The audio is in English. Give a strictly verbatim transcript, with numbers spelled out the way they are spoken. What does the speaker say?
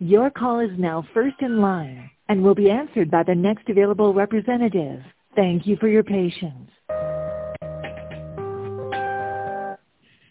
Your call is now first in line and will be answered by the next available representative. Thank you for your patience.